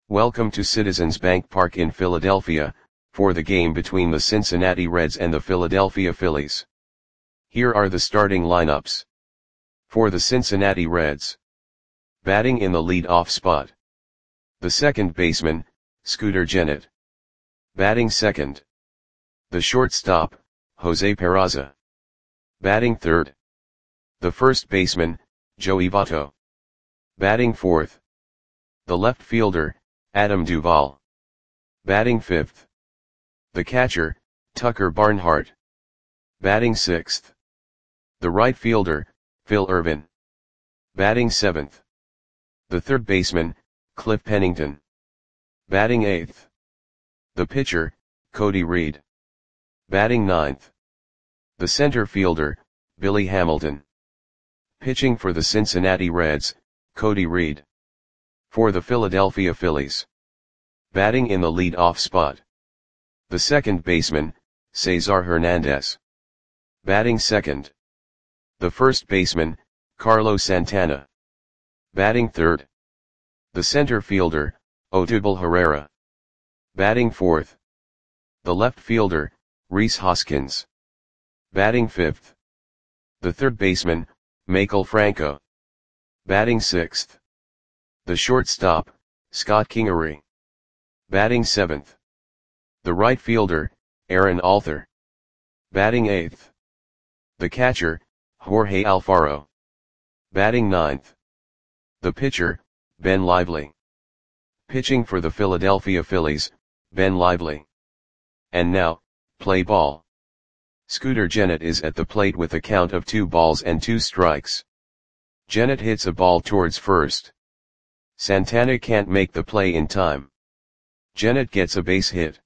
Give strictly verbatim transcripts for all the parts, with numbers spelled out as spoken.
Welcome to Citizens Bank Park in Philadelphia, for the game between the Cincinnati Reds and the Philadelphia Phillies. Here are the starting lineups. For the Cincinnati Reds. Batting in the lead-off spot. The second baseman, Scooter Gennett. Batting second. The shortstop, Jose Peraza. Batting third. The first baseman, Joey Votto. Batting fourth. The left fielder, Adam Duvall. Batting fifth. The catcher, Tucker Barnhart. Batting sixth. The right fielder, Phil Ervin. Batting seventh. The third baseman, Cliff Pennington. Batting eighth. The pitcher, Cody Reed. Batting ninth. The center fielder, Billy Hamilton. Pitching for the Cincinnati Reds, Cody Reed. For the Philadelphia Phillies. Batting in the lead-off spot. The second baseman, Cesar Hernandez. Batting second. The first baseman, Carlos Santana. Batting third. The center fielder, Odubel Herrera. Batting fourth. The left fielder, Rhys Hoskins. Batting fifth. The third baseman, Maikel Franco. Batting sixth. The shortstop, Scott Kingery. Batting seventh. The right fielder, Aaron Alther. Batting eighth. The catcher, Jorge Alfaro. Batting ninth. The pitcher, Ben Lively. Pitching for the Philadelphia Phillies, Ben Lively. And now, play ball. Scooter Gennett is at the plate with a count of two balls and two strikes. Gennett hits a ball towards first. Santana can't make the play in time. Gennett gets a base hit.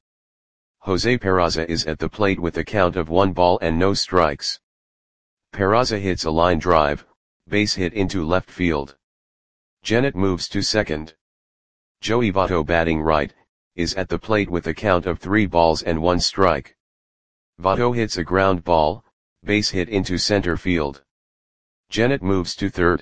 Jose Peraza is at the plate with a count of one ball and no strikes. Peraza hits a line drive, base hit into left field. Gennett moves to second. Joey Votto, batting right, is at the plate with a count of three balls and one strike. Votto hits a ground ball, base hit into center field. Gennett moves to third.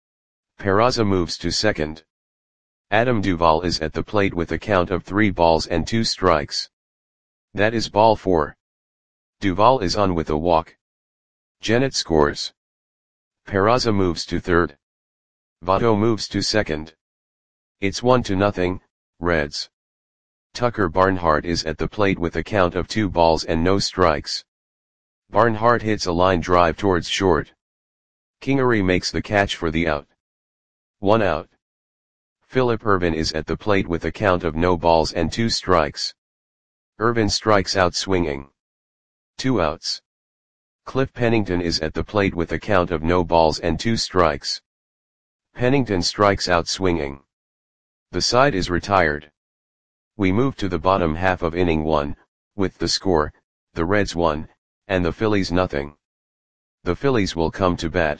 Peraza moves to second. Adam Duvall is at the plate with a count of three balls and two strikes. That is ball four. Duvall is on with a walk. Gennett scores. Peraza moves to third. Votto moves to second. It's one to nothing, Reds. Tucker Barnhart is at the plate with a count of two balls and no strikes. Barnhart hits a line drive towards short. Kingery makes the catch for the out. One out. Phillip Ervin is at the plate with a count of no balls and two strikes. Ervin strikes out swinging. Two outs. Cliff Pennington is at the plate with a count of no balls and two strikes. Pennington strikes out swinging. The side is retired. We move to the bottom half of inning one, with the score, the Reds one, and the Phillies nothing. The Phillies will come to bat.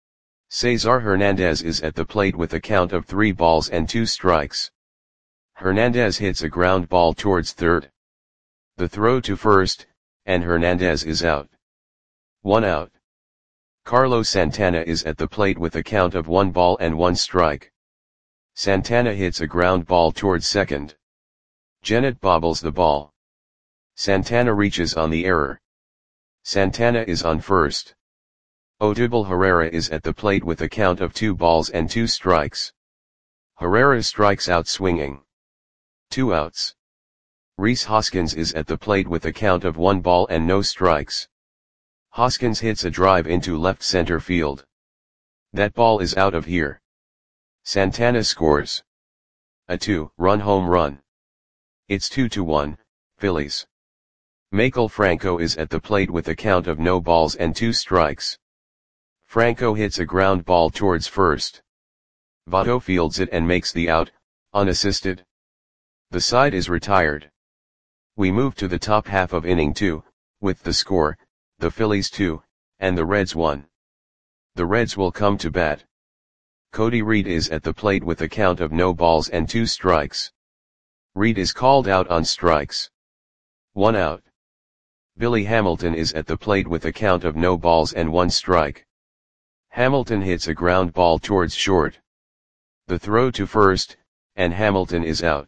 Cesar Hernandez is at the plate with a count of three balls and two strikes. Hernandez hits a ground ball towards third. The throw to first, and Hernandez is out. One out. Carlos Santana is at the plate with a count of one ball and one strike. Santana hits a ground ball towards second. Gennett bobbles the ball. Santana reaches on the error. Santana is on first. Odubel Herrera is at the plate with a count of two balls and two strikes. Herrera strikes out swinging. Two outs. Rhys Hoskins is at the plate with a count of one ball and no strikes. Hoskins hits a drive into left center field. That ball is out of here. Santana scores. A two-run home run. It's two to one, Phillies. Maikel Franco is at the plate with a count of no balls and two strikes. Franco hits a ground ball towards first. Votto fields it and makes the out, unassisted. The side is retired. We move to the top half of inning two, with the score, the Phillies two, and the Reds one. The Reds will come to bat. Cody Reed is at the plate with a count of no balls and two strikes. Reed is called out on strikes. One out. Billy Hamilton is at the plate with a count of no balls and one strike. Hamilton hits a ground ball towards short. The throw to first, and Hamilton is out.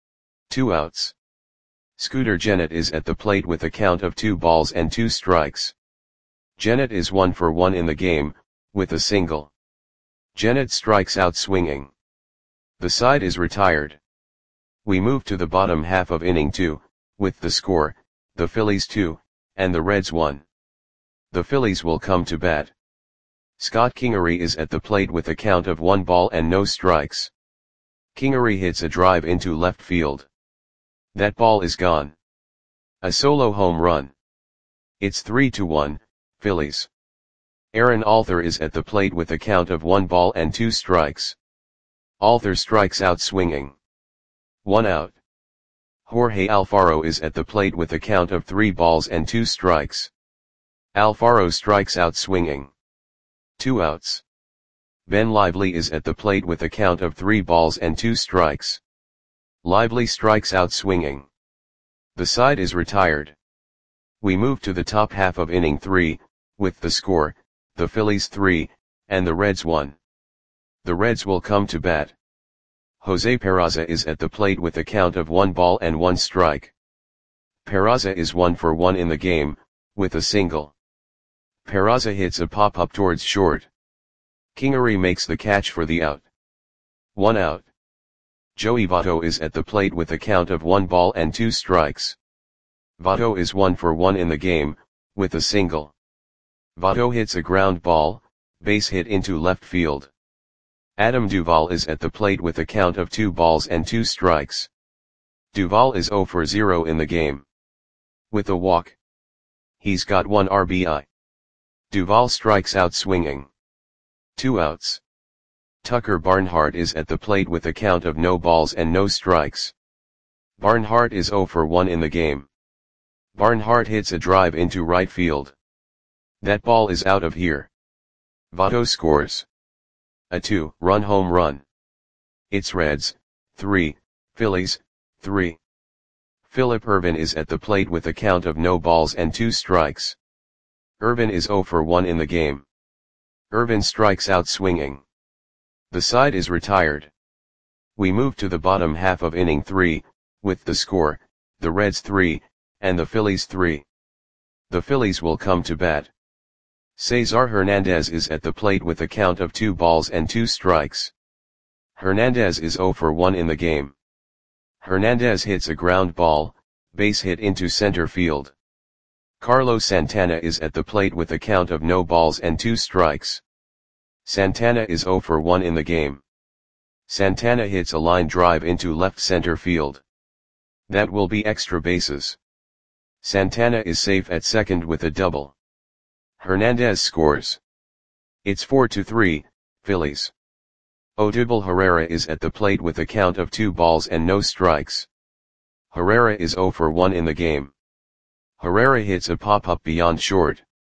Two outs. Scooter Gennett is at the plate with a count of two balls and two strikes. Gennett is one for one in the game, with a single. Gennett strikes out swinging. The side is retired. We move to the bottom half of inning two, with the score, the Phillies two, and the Reds one. The Phillies will come to bat. Scott Kingery is at the plate with a count of one ball and no strikes. Kingery hits a drive into left field. That ball is gone. A solo home run. It's three to one, Phillies. Aaron Alther is at the plate with a count of one ball and two strikes. Alther strikes out swinging. One out. Jorge Alfaro is at the plate with a count of three balls and two strikes. Alfaro strikes out swinging. Two outs. Ben Lively is at the plate with a count of three balls and two strikes. Lively strikes out swinging. The side is retired. We move to the top half of inning three, with the score, the Phillies three, and the Reds one. The Reds will come to bat. Jose Peraza is at the plate with a count of one ball and one strike. Peraza is one for one in the game, with a single. Peraza hits a pop-up towards short. Kingery makes the catch for the out. One out. Joey Votto is at the plate with a count of one ball and two strikes. Votto is one for one in the game, with a single. Votto hits a ground ball, base hit into left field. Adam Duvall is at the plate with a count of two balls and two strikes. Duvall is zero for zero in the game. With a walk. He's got one R B I. Duvall strikes out swinging. Two outs. Tucker Barnhart is at the plate with a count of no balls and no strikes. Barnhart is zero for one in the game. Barnhart hits a drive into right field. That ball is out of here. Votto scores. A two-run home run. It's Reds, three, Phillies, three. Phillip Ervin is at the plate with a count of no balls and two strikes. Ervin is zero for one in the game. Ervin strikes out swinging. The side is retired. We move to the bottom half of inning three, with the score, the Reds three, and the Phillies three. The Phillies will come to bat. Cesar Hernandez is at the plate with a count of two balls and two strikes. Hernandez is zero for one in the game. Hernandez hits a ground ball, base hit into center field. Carlos Santana is at the plate with a count of no balls and two strikes. Santana is zero for one in the game. Santana hits a line drive into left center field. That will be extra bases. Santana is safe at second with a double. Hernandez scores. It's four to three, Phillies. Odubel Herrera is at the plate with a count of two balls and no strikes. Herrera is zero for one in the game. Herrera hits a pop-up beyond short.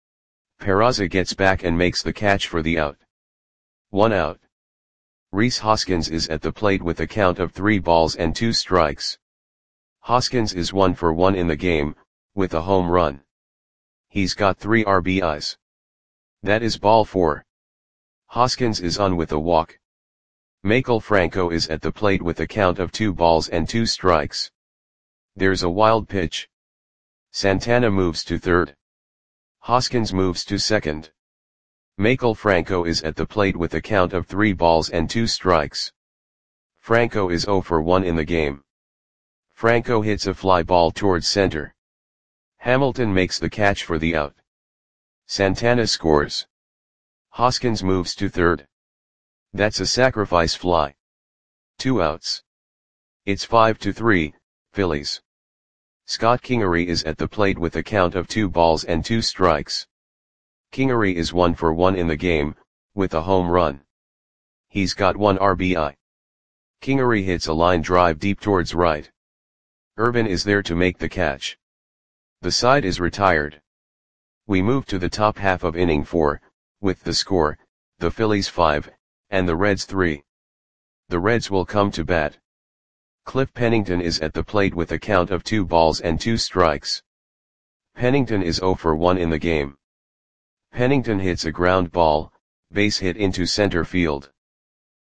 Peraza gets back and makes the catch for the out. One out. Rhys Hoskins is at the plate with a count of three balls and two strikes. Hoskins is one for one in the game, with a home run. He's got three R B Is. That is ball four. Hoskins is on with a walk. Maikel Franco is at the plate with a count of two balls and two strikes. There's a wild pitch. Santana moves to third. Hoskins moves to second. Maikel Franco is at the plate with a count of three balls and two strikes. Franco is zero for one in the game. Franco hits a fly ball towards center. Hamilton makes the catch for the out. Santana scores. Hoskins moves to third. That's a sacrifice fly. Two outs. It's five to three, Phillies. Scott Kingery is at the plate with a count of two balls and two strikes. Kingery is one for one in the game, with a home run. He's got one R B I. Kingery hits a line drive deep towards right. Ervin is there to make the catch. The side is retired. We move to the top half of inning four, with the score, the Phillies five, and the Reds three. The Reds will come to bat. Cliff Pennington is at the plate with a count of two balls and two strikes. Pennington is zero for one in the game. Pennington hits a ground ball, base hit into center field.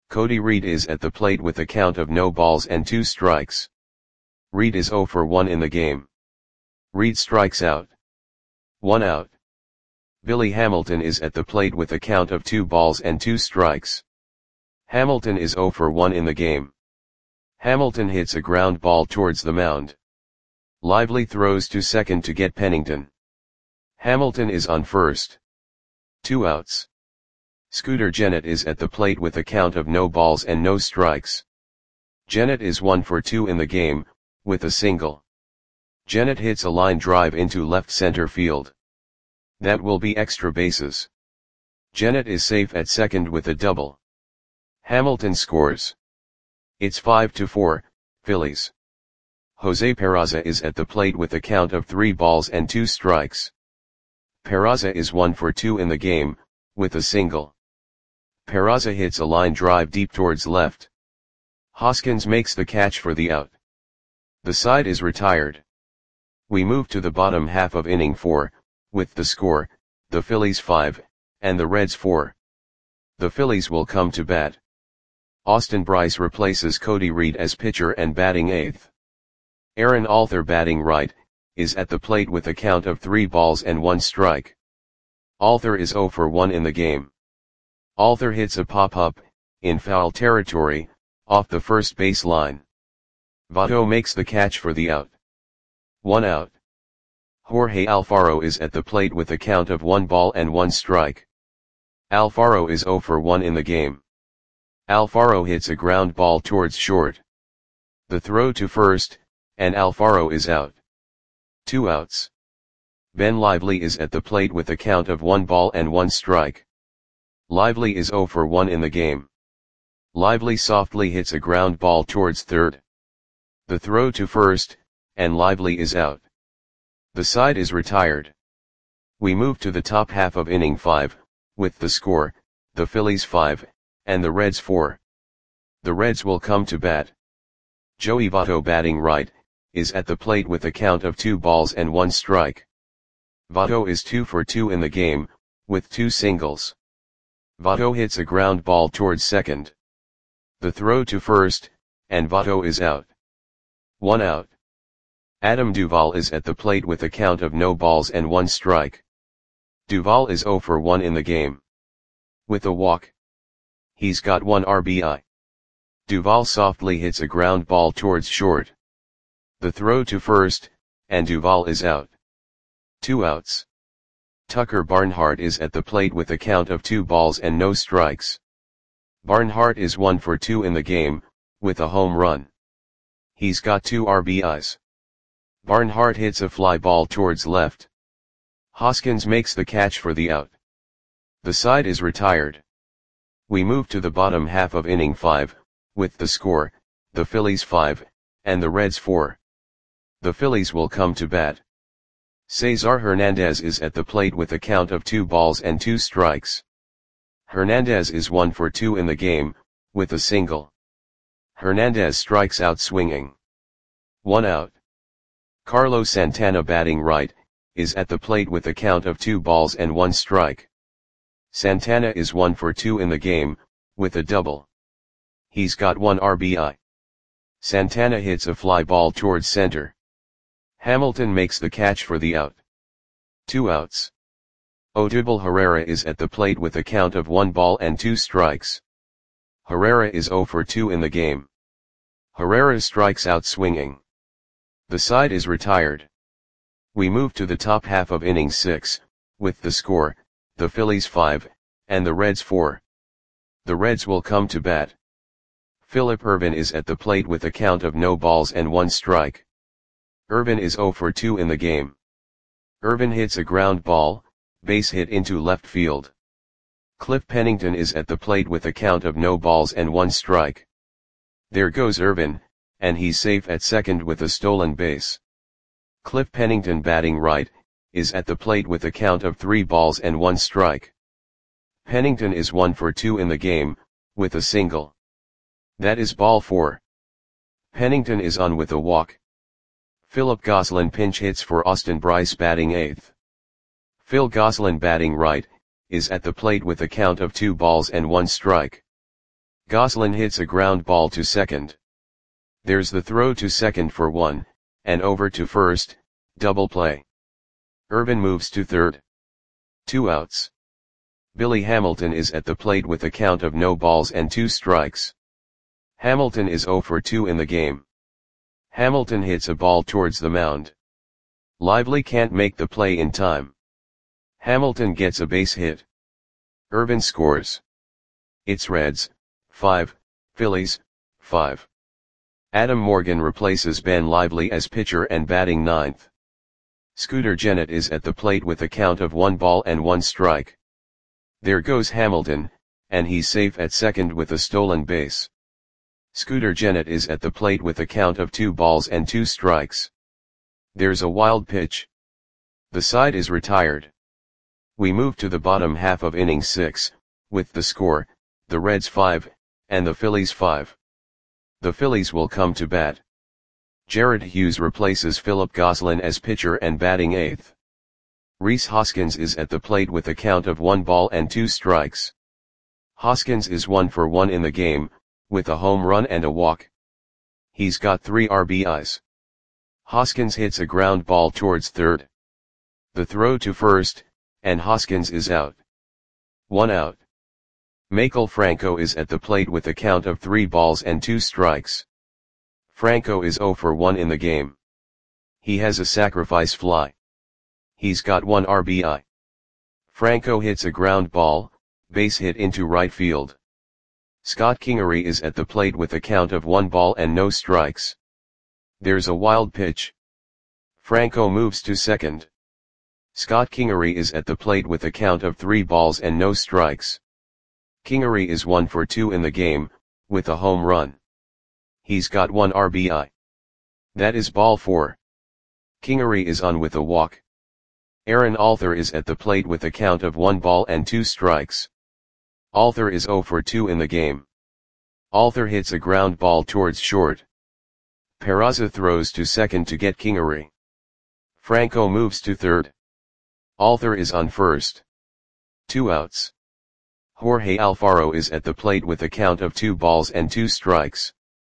Cody Reed is at the plate with a count of no balls and two strikes. Reed is zero for one in the game. Reed strikes out. One out. Billy Hamilton is at the plate with a count of two balls and two strikes. Hamilton is zero for one in the game. Hamilton hits a ground ball towards the mound. Lively throws to second to get Pennington. Hamilton is on first. Two outs. Scooter Gennett is at the plate with a count of no balls and no strikes. Gennett is one for two in the game, with a single. Gennett hits a line drive into left center field. That will be extra bases. Gennett is safe at second with a double. Hamilton scores. It's five to four, Phillies. Jose Peraza is at the plate with a count of three balls and two strikes. Peraza is one for two in the game, with a single. Peraza hits a line drive deep towards left. Hoskins makes the catch for the out. The side is retired. We move to the bottom half of inning four, with the score, the Phillies five, and the Reds four. The Phillies will come to bat. Austin Bryce replaces Cody Reed as pitcher and batting eighth. Aaron Alther, batting right, is at the plate with a count of three balls and one strike. Alther is zero for one in the game. Alther hits a pop-up, in foul territory, off the first base line. Votto makes the catch for the out. One out. Jorge Alfaro is at the plate with a count of one ball and one strike. Alfaro is zero for one in the game. Alfaro hits a ground ball towards short. The throw to first, and Alfaro is out. Two outs. Ben Lively is at the plate with a count of one ball and one strike. Lively is zero for one in the game. Lively softly hits a ground ball towards third. The throw to first, and Lively is out. The side is retired. We move to the top half of inning five, with the score, the Phillies five, and the Reds four. The Reds will come to bat. Joey Votto, batting right, is at the plate with a count of two balls and one strike. Votto is two for two in the game, with two singles. Votto hits a ground ball towards second. The throw to first, and Votto is out. One out. Adam Duvall is at the plate with a count of no balls and one strike. Duvall is zero for one in the game. With a walk. He's got one R B I. Duvall softly hits a ground ball towards short. The throw to first, and Duvall is out. Two outs. Tucker Barnhart is at the plate with a count of two balls and no strikes. Barnhart is one for two in the game, with a home run. He's got two R B Is. Barnhart hits a fly ball towards left. Hoskins makes the catch for the out. The side is retired. We move to the bottom half of inning five, with the score, the Phillies five, and the Reds four. The Phillies will come to bat. Cesar Hernandez is at the plate with a count of two balls and two strikes. Hernandez is one for two in the game, with a single. Hernandez strikes out swinging. One out. Carlos Santana, batting right, is at the plate with a count of two balls and one strike. Santana is one for two in the game, with a double. He's got one R B I. Santana hits a fly ball towards center. Hamilton makes the catch for the out. Two outs. Odubel Herrera is at the plate with a count of one ball and two strikes. Herrera is zero for two in the game. Herrera strikes out swinging. The side is retired. We move to the top half of inning six, with the score, the Phillies five, and the Reds four. The Reds will come to bat. Philip Ervin is at the plate with a count of no balls and one strike. Ervin is zero for two in the game. Ervin hits a ground ball, base hit into left field. Cliff Pennington is at the plate with a count of no balls and one strike. There goes Ervin, and he's safe at second with a stolen base. Cliff Pennington, batting right, is at the plate with a count of three balls and one strike. Pennington is one for two in the game, with a single. That is ball four. Pennington is on with a walk. Philip Gosselin pinch hits for Austin Bryce, batting eighth. Phil Gosselin, batting right, is at the plate with a count of two balls and one strike. Goslin hits a ground ball to second. There's the throw to second for one, and over to first, double play. Irvin moves to third. Two outs. Billy Hamilton is at the plate with a count of no balls and two strikes. Hamilton is oh for two in the game. Hamilton hits a ball towards the mound. Lively can't make the play in time. Hamilton gets a base hit. Irvin scores. It's Reds, five, Phillies, five. Adam Morgan replaces Ben Lively as pitcher and batting ninth. Scooter Gennett is at the plate with a count of one ball and one strike. There goes Hamilton, and he's safe at second with a stolen base. Scooter Gennett is at the plate with a count of two balls and two strikes. There's a wild pitch. The side is retired. We move to the bottom half of inning six, with the score, the Reds five, and the Phillies five. The Phillies will come to bat. Jared Hughes replaces Philip Goslin as pitcher and batting eighth. Rhys Hoskins is at the plate with a count of one ball and two strikes. Hoskins is one for one in the game, with a home run and a walk. He's got three R B Is. Hoskins hits a ground ball towards third. The throw to first, and Hoskins is out. One out. Maikel Franco is at the plate with a count of three balls and two strikes. Franco is oh for one in the game. He has a sacrifice fly. He's got one R B I. Franco hits a ground ball, base hit into right field. Scott Kingery is at the plate with a count of one ball and no strikes. There's a wild pitch. Franco moves to second. Scott Kingery is at the plate with a count of three balls and no strikes. Kingery is one for two in the game, with a home run. He's got one R B I. That is ball four. Kingery is on with a walk. Aaron Alther is at the plate with a count of one ball and two strikes. Alther is oh for two in the game. Alther hits a ground ball towards short. Peraza throws to second to get Kingery. Franco moves to third. Alther is on first. Two outs. Jorge Alfaro is at the plate with a count of two balls and two strikes.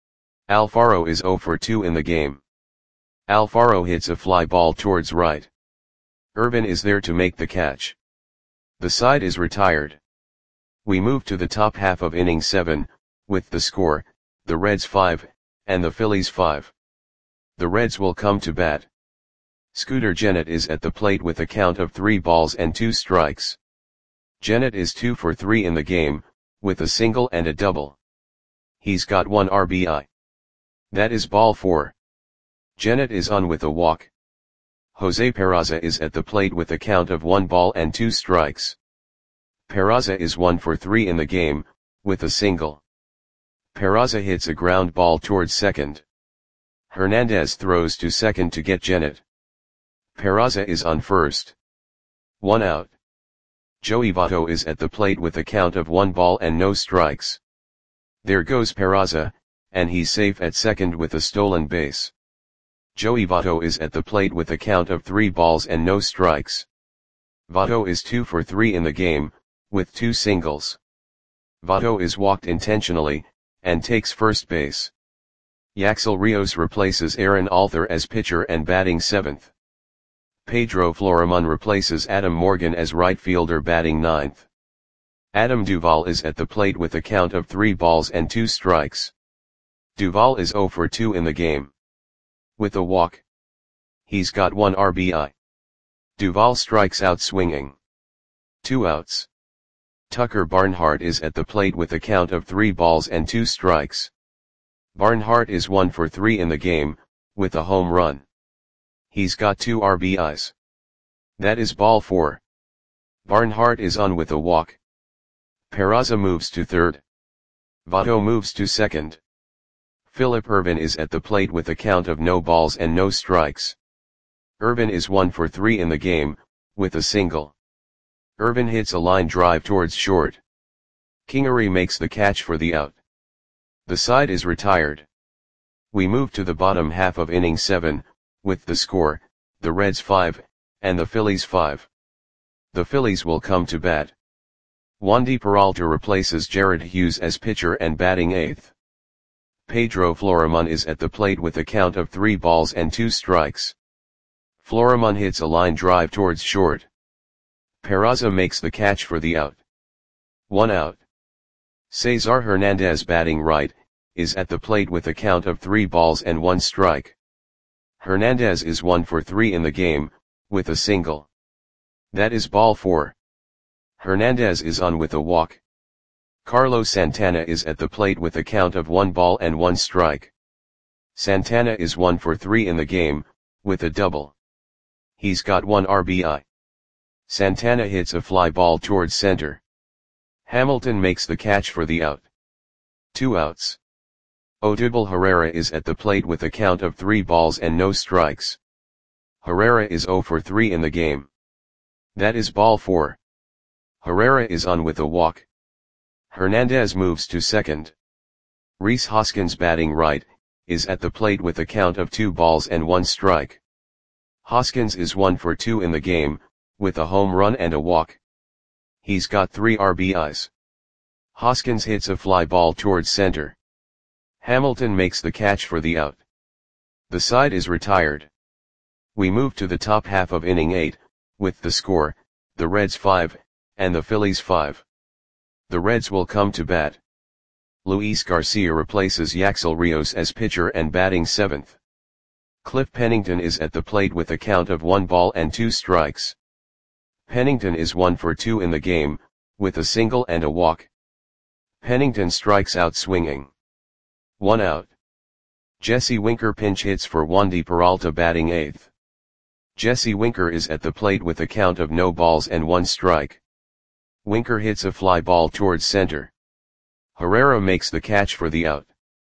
Alfaro is oh for two in the game. Alfaro hits a fly ball towards right. Irvin is there to make the catch. The side is retired. We move to the top half of inning seven, with the score, the Reds five, and the Phillies five. The Reds will come to bat. Scooter Gennett is at the plate with a count of three balls and two strikes. Gennett is two for three in the game, with a single and a double. He's got one R B I. That is ball four. Gennett is on with a walk. Jose Peraza is at the plate with a count of one ball and two strikes. Peraza is one for three in the game, with a single. Peraza hits a ground ball towards second. Hernandez throws to second to get Gennett. Peraza is on first. One out. Joey Votto is at the plate with a count of one ball and no strikes. There goes Peraza, and he's safe at second with a stolen base. Joey Votto is at the plate with a count of three balls and no strikes. Votto is two for three in the game, with two singles. Votto is walked intentionally, and takes first base. Yaxel Rios replaces Aaron Alther as pitcher and batting seventh. Pedro Florimon replaces Adam Morgan as right fielder batting ninth. Adam Duvall is at the plate with a count of three balls and two strikes. Duvall is oh for two in the game. With a walk. He's got one R B I. Duvall strikes out swinging. Two outs. Tucker Barnhart is at the plate with a count of three balls and two strikes. Barnhart is one for three in the game, with a home run. He's got two R B Is. That is ball four. Barnhart is on with a walk. Peraza moves to third. Votto moves to second. Philip Irvin is at the plate with a count of no balls and no strikes. Irvin is one for three in the game, with a single. Irvin hits a line drive towards short. Kingery makes the catch for the out. The side is retired. We move to the bottom half of inning seven, with the score, the Reds five, and the Phillies five. The Phillies will come to bat. Wandy Peralta replaces Jared Hughes as pitcher and batting eighth. Pedro Florimon is at the plate with a count of three balls and two strikes. Florimon hits a line drive towards short. Peraza makes the catch for the out. One out. Cesar Hernandez, batting right, is at the plate with a count of three balls and one strike. Hernandez is one for three in the game, with a single. That is ball four. Hernandez is on with a walk. Carlos Santana is at the plate with a count of one ball and one strike. Santana is one for three in the game, with a double. He's got one R B I. Santana hits a fly ball towards center. Hamilton makes the catch for the out. Two outs. Odubel Herrera is at the plate with a count of three balls and no strikes. Herrera is zero for three in the game. That is ball four. Herrera is on with a walk. Hernandez moves to second. Rhys Hoskins, batting right, is at the plate with a count of two balls and one strike. Hoskins is one for two in the game, with a home run and a walk. He's got three R B Is. Hoskins hits a fly ball towards center. Hamilton makes the catch for the out. The side is retired. We move to the top half of inning eight, with the score, the Reds five, and the Phillies five. The Reds will come to bat. Luis Garcia replaces Yaxel Rios as pitcher and batting seventh. Cliff Pennington is at the plate with a count of one ball and two strikes. Pennington is one for two in the game, with a single and a walk. Pennington strikes out swinging. One out. Jesse Winker pinch hits for Wandy Peralta, batting eighth. Jesse Winker is at the plate with a count of no balls and one strike. Winker hits a fly ball towards center. Herrera makes the catch for the out.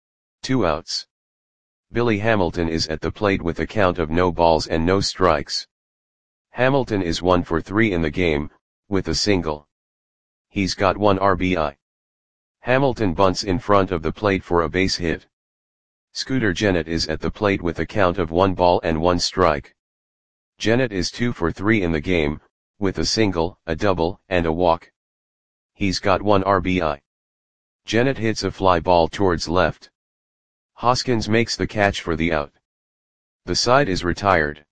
Two outs. Billy Hamilton is at the plate with a count of no balls and no strikes. Hamilton is one for three in the game, with a single. He's got one R B I. Hamilton bunts in front of the plate for a base hit. Scooter Gennett is at the plate with a count of one ball and one strike. Gennett is two for three in the game, with a single, a double, and a walk. He's got one R B I. Gennett hits a fly ball towards left. Hoskins makes the catch for the out. The side is retired.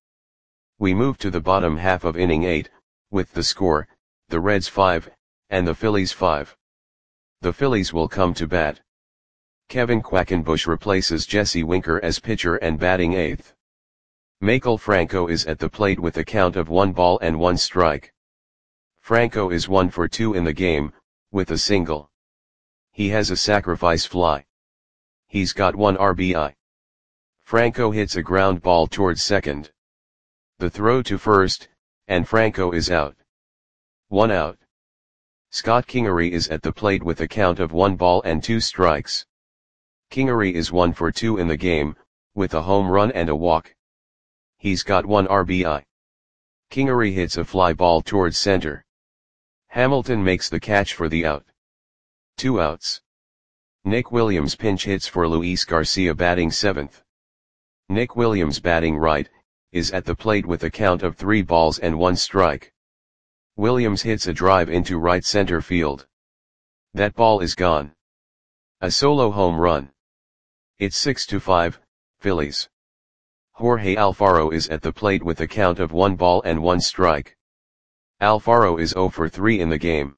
We move to the bottom half of inning eight, with the score, the Reds five, and the Phillies five. The Phillies will come to bat. Kevin Quackenbush replaces Jesse Winker as pitcher and batting eighth. Maikel Franco is at the plate with a count of one ball and one strike. Franco is one for two in the game, with a single. He has a sacrifice fly. He's got one R B I. Franco hits a ground ball towards second. The throw to first, and Franco is out. One out. Scott Kingery is at the plate with a count of one ball and two strikes. Kingery is one for two in the game, with a home run and a walk. He's got one R B I. Kingery hits a fly ball towards center. Hamilton makes the catch for the out. Two outs. Nick Williams pinch hits for Luis Garcia, batting seventh. Nick Williams, batting right, is at the plate with a count of three balls and one strike. Williams hits a drive into right center field. That ball is gone. A solo home run. It's six to five, Phillies. Jorge Alfaro is at the plate with a count of one ball and one strike. Alfaro is zero for three in the game.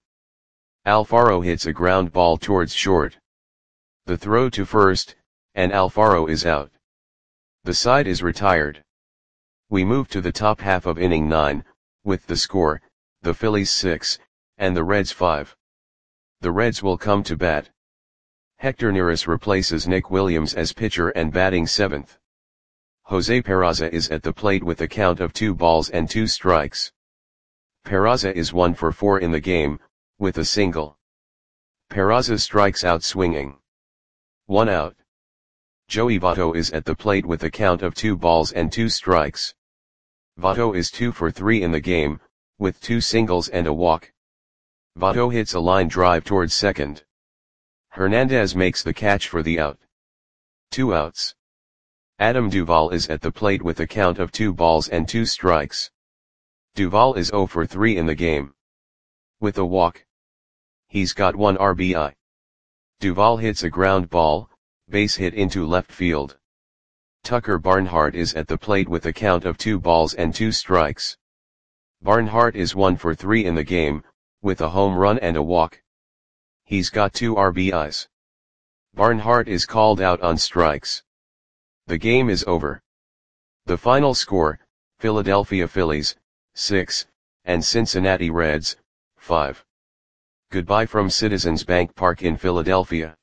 Alfaro hits a ground ball towards short. The throw to first, and Alfaro is out. The side is retired. We move to the top half of inning nine, with the score, the Phillies six, and the Reds five. The Reds will come to bat. Hector Neris replaces Nick Williams as pitcher and batting seventh. Jose Peraza is at the plate with a count of two balls and two strikes. Peraza is one for four in the game, with a single. Peraza strikes out swinging. One out. Joey Votto is at the plate with a count of two balls and two strikes. Votto is two for three in the game, with two singles and a walk. Votto hits a line drive towards second. Hernandez makes the catch for the out. Two outs. Adam Duvall is at the plate with a count of two balls and two strikes. Duvall is zero for three in the game. With a walk. He's got one R B I. Duvall hits a ground ball, base hit into left field. Tucker Barnhart is at the plate with a count of two balls and two strikes. Barnhart is one for three in the game, with a home run and a walk. He's got two R B Is. Barnhart is called out on strikes. The game is over. The final score, Philadelphia Phillies, six, and Cincinnati Reds, five. Goodbye from Citizens Bank Park in Philadelphia.